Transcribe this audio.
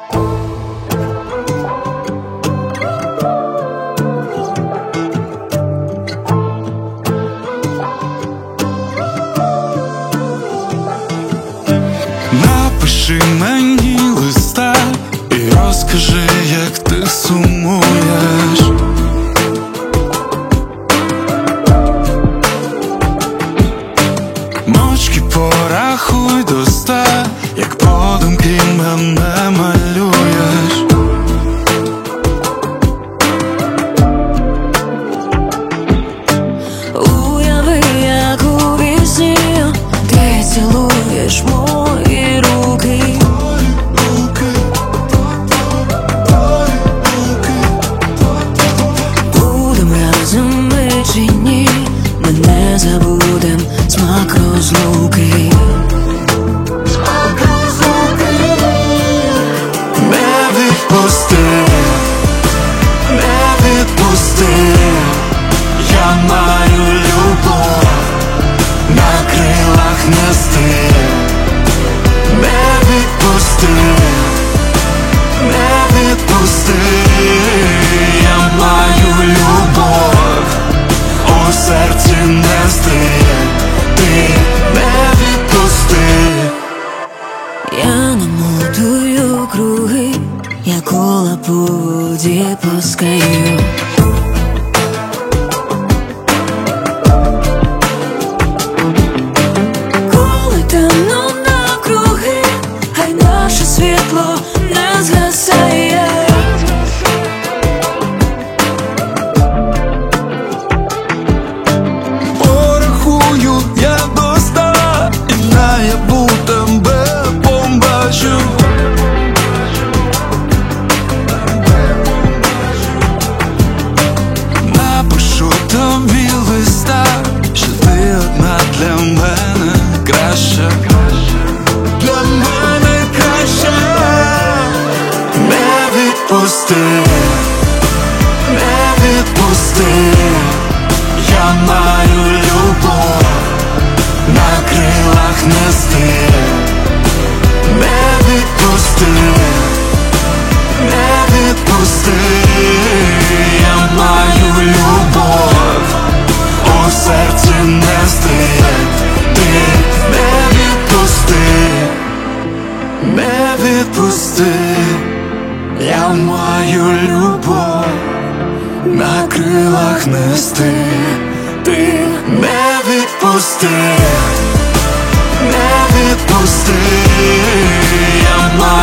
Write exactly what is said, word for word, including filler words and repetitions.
Напиши мені листа і розкажи, як ти сумуєш. Мовчки порахуй до ста, як подумки мене малюєш. Уяви, як у вісні ти цілуєш мої руки. Будем разом ми чи ні, ми не забудем смак розлуки. Не відпусти, не відпусти, я маю любов на крилах нести. Не відпусти, не відпусти, я маю любов у серці нести. Ти не відпусти. Я намотую круги, я кола по воді пускаю. Коли темно навкруги, хай наше світло не згасає. Порахую я до ста, і наяву тебе побачу. Напишу тобі листа, що ти одна для мене краща. Для мене краща. Не відпусти, не відпусти, я маю любов на крилах нести. Не відпусти, не відпусти, я маю любов у серці нести. Ти не відпусти, не відпусти, я маю любов на крилах нести. Ти не відпусти, не відпусти, я маю